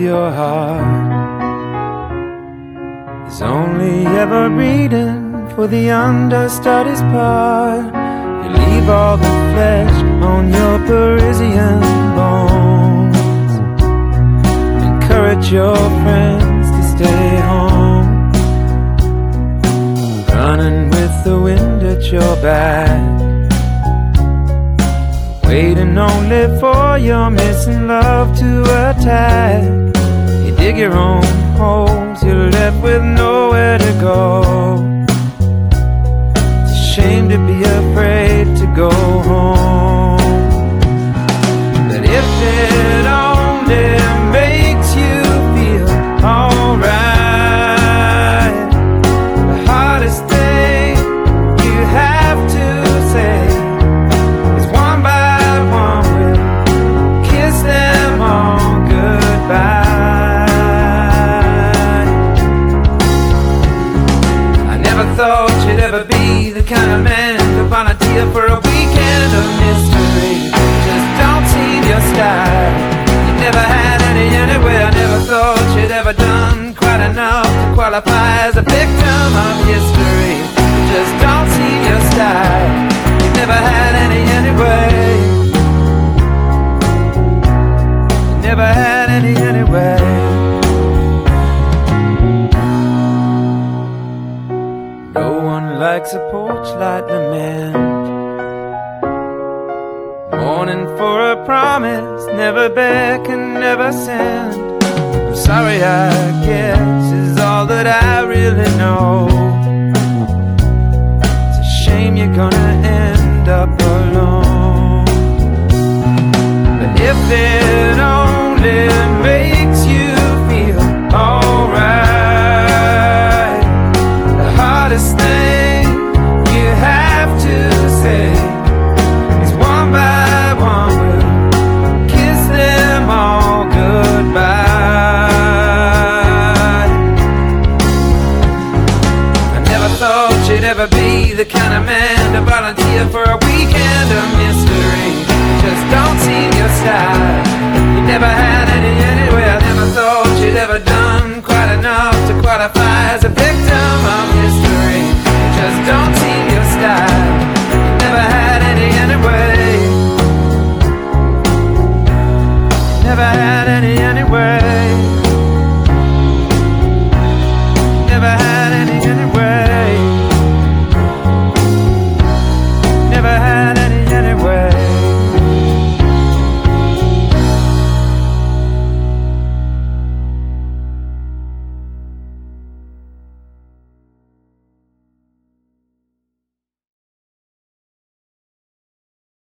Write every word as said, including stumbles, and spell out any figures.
your heart is only ever reading for the understudy's part. You leave all the flesh on your Parisian bones. Encourage your friends to stay home, running with the wind at your back, waiting only for your missing love to attack. You dig your own holes, you're left with nowhere to go. It's a shame to be afraid to go home, but if it only makes you feel alright, the hardest thing you have to say is one by one we'll kiss them all goodbye. I never thought you'd ever be the kind of man to volunteer for a weekend of mystery. Just don't seem your style. You never had any anywhere. I never thought you'd ever done quite enough to qualify as a victim of history. Just don't seem your style. You never had any anyway. You never had any anyway. No one likes a porch light lament, mourning for a promise, never back and never sent. I'm sorry, I guess is all that I really know. It's a shame you're gonna end up alone, but if it only makes you feel alright, the hardest thing you have to say is one by one we'll kiss them all goodbye. I never thought you'd ever be the kind of man to volunteer for a weekend of mystery. Just don't seem your style. You never had any anyway. I never thought you'd ever done